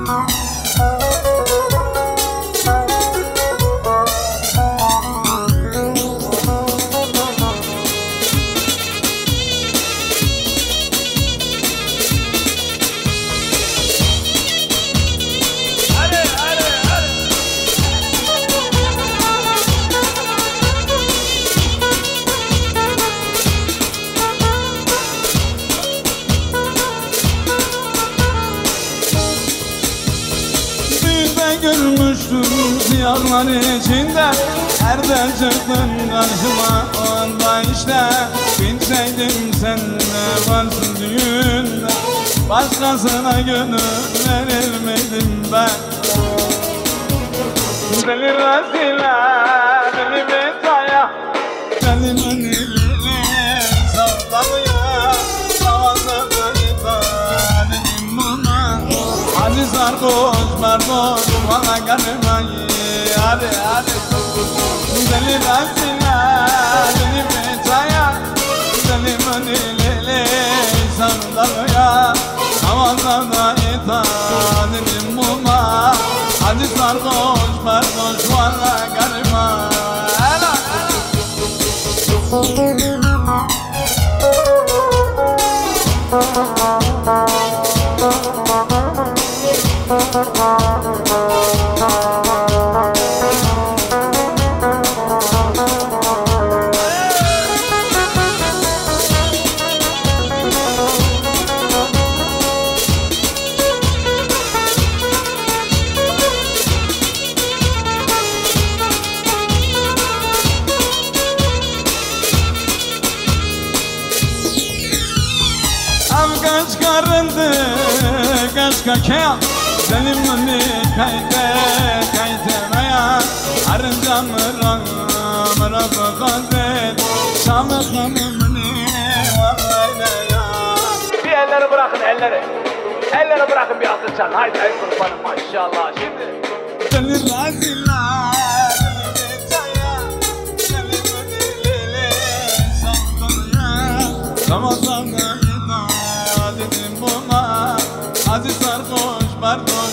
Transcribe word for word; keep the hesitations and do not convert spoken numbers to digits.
Görmüştüm ziyarlar içinde, nerede çıktın karşıma onda işte. Bilseydim sen de varsın düğünde, başkasına gönül verir miydim ben? Deli Raziler, deli Betaya, deli Manilili Savdalıya, Savazada ita dedim buna. Hadi sarhoş merdoş bana gelmeyi, hadi hadi. Deli Raziler, deli Betaya, deli Manilili Savdalıya, Savazada ita dedim buna. Hadi sarhoş merdoş bana gelme. Helal Kaç karındı, kaç kakaya, Zelimani kayte, kayte maya, Arınca mıra, mıra bakazet, Şamı kanımını, vallahi ya. Bir elleri bırakın, elleri. Elleri bırakın bir alkışlar. Haydi el kurbanım maşallah. Şimdi. Deli Raziler, deli Betaya, deli Manilili Savdalıya, Ramazan'da dedim buna. Hadi sarhoş merdoş